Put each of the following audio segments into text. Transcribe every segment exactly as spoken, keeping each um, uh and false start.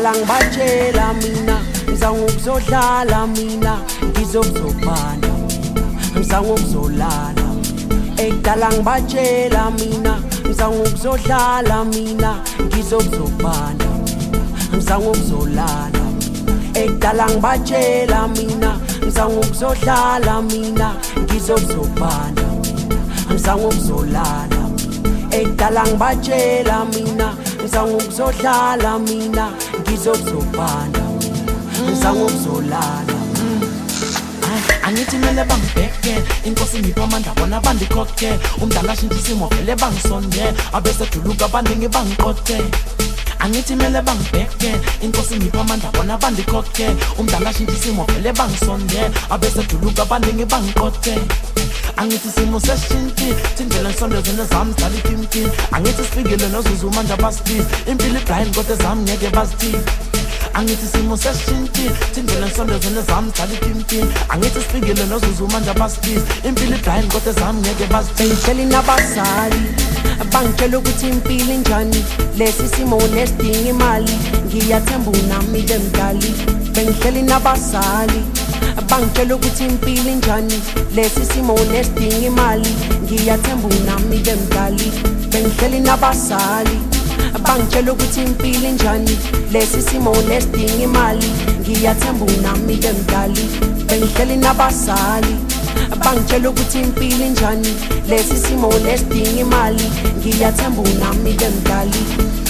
ekudala ngibatshela mina ngizange ukuzodlala mina ngizokuzobana ngizange ukuzolala ekudala ngibatshela mina ngizange ukuzodlala mina ngizokuzobana ngizange ukuzolala ekudala ngibatshela mina ngizange ukuzodlala mina ngizokuzobana ngizange ukuzolala ekudala ngibatshela mina ngizange ukuzodlala mina ngizokuzobana ngizange ukuzolala. Angithi mele bangibheke inkosi ngipha amandla bona bandikhokhe umdala ashintsha isimo vele bangisonde abeseduluka abaningi bangiqothe. Angithi mele bangibheke inkosi ngipha amandla bona bandikhokhe umdala ashintsha isimo vele bangisonde abeseduluka abaningi bangiqothe. Angithi isimo sesishintshe thindlela nsondezene zami zidlala itimtim angithi sifikile nozuzu manje abasibizi impilo ibrahim kodwa zami ngeke bazithi. Angithi isimo sesishintshe thindlela nsondezene zami zidlala itimtim angithi sifikile nozuzu manje abasibizi impilo ibrahim kodwa zami ngeke bazithi. Bengitshela nabazali bangitshela ukuthi impilo injani lesi simo nesidinga imali ngiyathemba unami ke mdali. Bengitshela nabazali bangitshela ukuthi impilo injani lesi simo nesidinga imali ngiyathemba unami ke mdali. Bengitshela nabazali bangitshela ukuthi impilo injani lesi simo nesidinga imali ngiyathemba unami ke mdali. Bengitshela nabazali bangitshela ukuthi impilo injani lesi simo nesidinga imali ngiyathemba unami ke mdali.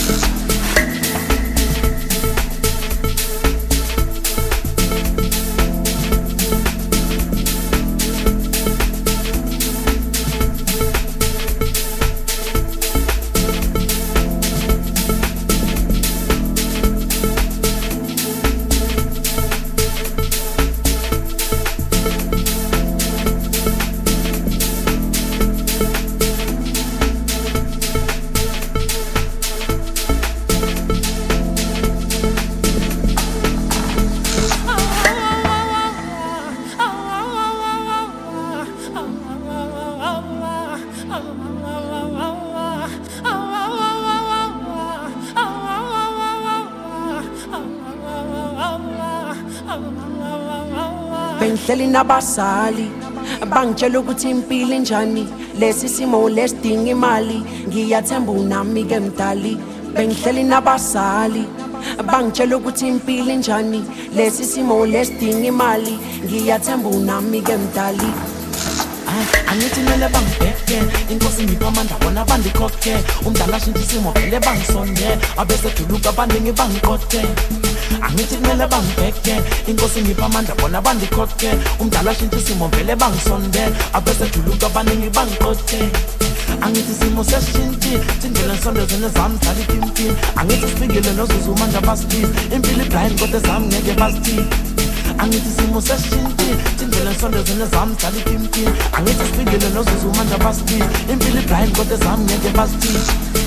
Bengitshela nabazali bangitshela ukuthi impilo injani lesi simo lesidinga imali ngiyathemba unami ke mdali. Bengitshela nabazali bangitshela ukuthi impilo injani lesi simo lesidinga imali ngiyathemba unami ke mdali. Angithi mele bangibheke inkosi ngipha amandla bona bandikhokhe umdala ashintsha isimo vele bangisonde abeseduluka abaningi bangiqothe. Angithi kumele bangibheke inkosi ngipha amandla bona bandikhokhe umdala ashintsha isimo vele bangisonde abeseduluka abaningi bangiqothe. Angithi isimo sesishintshe thindlela nsondezene zami zidlala itimtim angithi sifikile nozuzu manje abasibizi impilo ibrahim kodwa zami ngeke bazithi. Angithi isimo sesishintshe thindlela nsondezene zami zidlala itimtim angithi sifikile nozuzu manje abasibizi impilo ibrahim kodwa zami ngeke bazithi.